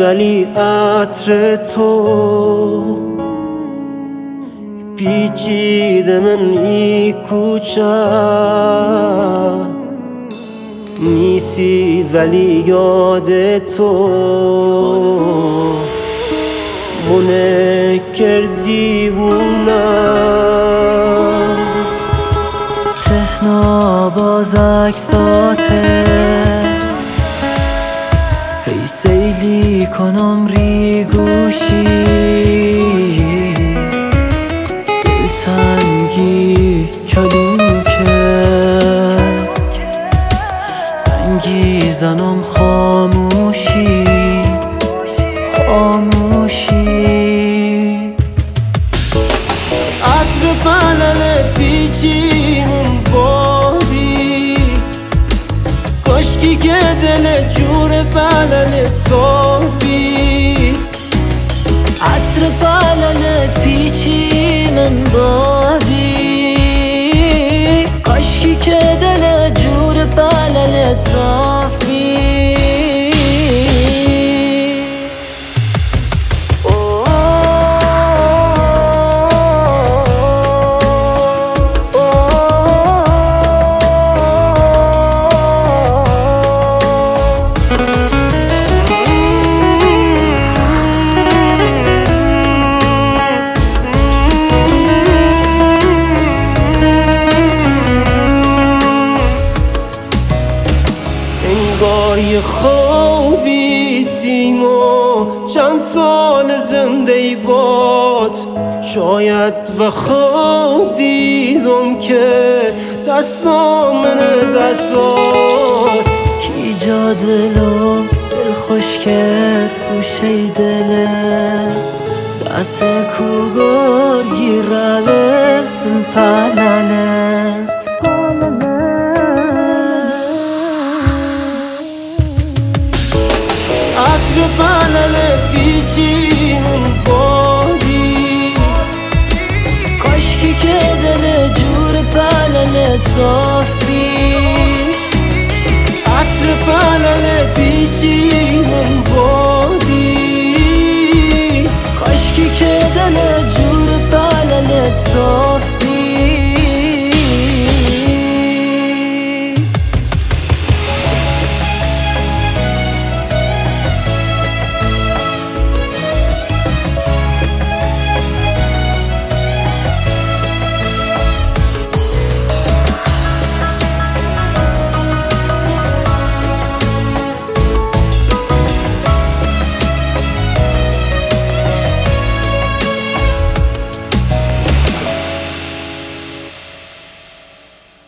ولی عطر تو پیچیده من ای کوچه نیستی ولی یاد تو منه کردیوونم تهنا باز عکساته هی سیلی کنم ری گوشی دلتنگی کلوکه زنگی زنم خاموشی عطر پلل پیچیمون بادی کاشکی که دل جور پللت صاف بی عطر پللت پیچیمون بادی کاشکی که دل جور پللت صاف بی انگار یه خوابی سیما چند سال زنده ای باد شاید به خواب دیدم که دستامنه دستات کی جا دلم دل خوش کرد گوشه دله دست کوگار گیراله پللت عطر پلل پیچیمون بادی کاشکی که دل جور پللت صاف بی عطر پلل پیچیمون